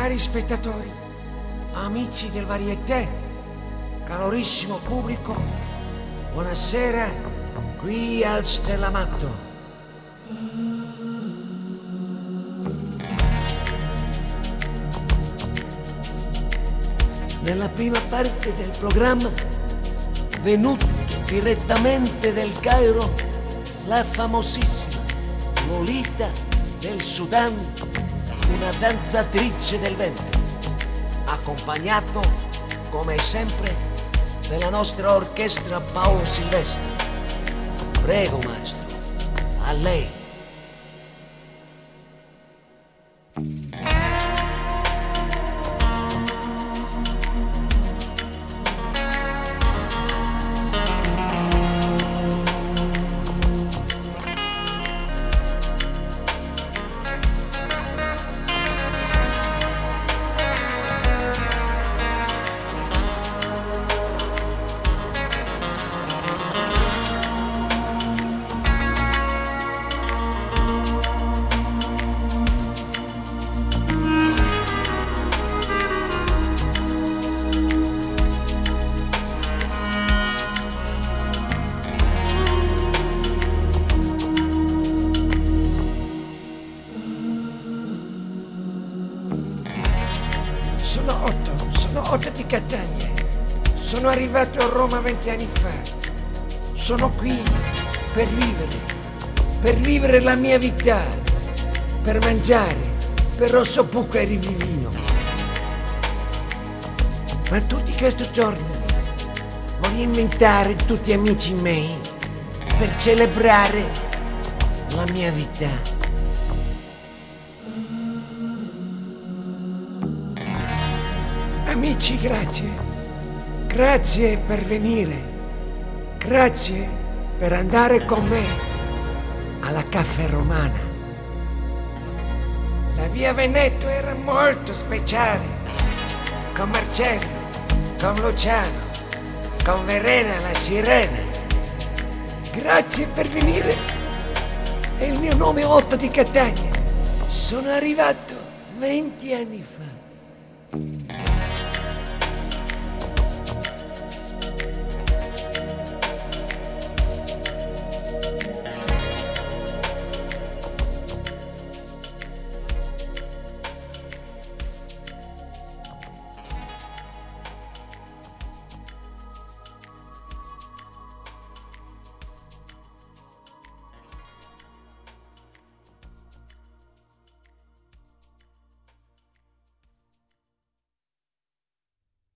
Cari spettatori, amici del Varieté, calorissimo pubblico, buonasera qui al Stellamatto. Nella prima parte del programma, venuto direttamente del Cairo, la famosissima Lolita del Sudan, una danzatrice del ventre, accompagnato, come sempre, dalla nostra orchestra Paolo Silvestri. Prego, maestro, a lei. Sono Otto di Catania. Sono arrivato a Roma 20 anni fa. Sono qui per vivere la mia vita, per mangiare, per Rossopucco e Rivivino. Ma tutti questi giorni voglio inventare tutti amici miei per celebrare la mia vita. Amici, grazie. Grazie per venire. Grazie per andare con me alla Caffè Romana. La via Veneto era molto speciale. Con Marcello, con Luciano, con Verena la sirena. Grazie per venire. E il mio nome è Otto di Catania. Sono arrivato 20 anni fa.